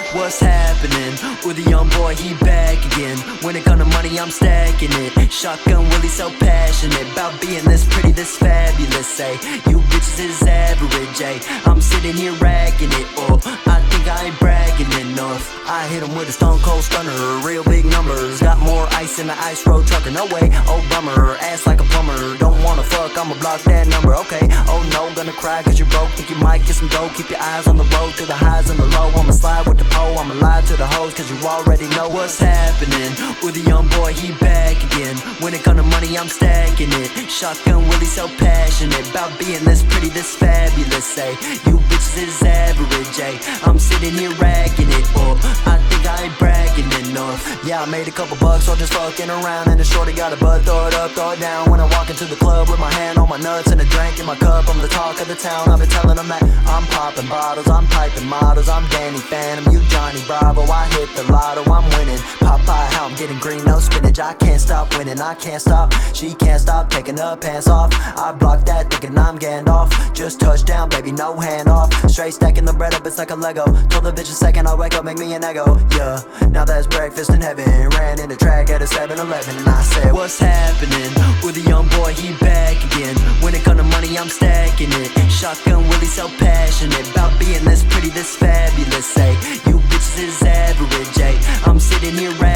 What's happening? With the young boy, he back again. When it come to money, I'm stacking it. Shotgun Willie so passionate about being this pretty, this fabulous. Say, you bitches is average, ay. I'm sitting here racking it, or I think I ain't bragging enough. I hit him with a stone cold stunner, real big numbers. Got more ice than the ice road trucker, no way, oh bummer. Ass like a plumber, don't wanna fuck, I'ma block that number, okay. Oh no, gonna cry cause you're broke, think you might get some dough. Keep your eyes on the road to the highs and the low. I'ma slide with the pole, I'ma lie to the hoes, cause you already know what's happening. With a young boy, he back again. When it come to money, I'm stacking it. Shotgun Willie so passionate about being this pretty, this fabulous. Say, you bitches is average, ay. I'm sitting here racking it, or I think I ain't bragging enough. Yeah, I made a couple bucks or just fucking around, and the shorty got a butt, throw it up, throw it down. When I walk into the club with my hand on my nuts and a drink in my cup, I'm the talk of the town. I've been telling them that I'm popping bottles, I'm piping models, I'm Danny Phantom, you Johnny Bravo. I hit the lotto, I'm winning. Popeye, how I'm getting green, no spinach. I can't stop winning, I can't stop. She can't stop taking her pants off. I blocked that thinking I'm Gandalf. Just touchdown, baby, no handoff. Straight stacking the bread up, it's like a Lego. Told the bitch a second, I wake up, make me an ego. Yeah, now that's breakfast in heaven. Ran in the track at a 7-Eleven and I said, what's happening? With a young boy, he back again. When it come to money, I'm stacking it. Shotgun Willie so passionate about being this pretty, this fabulous. Say, you bitches is average, ay. I'm sitting here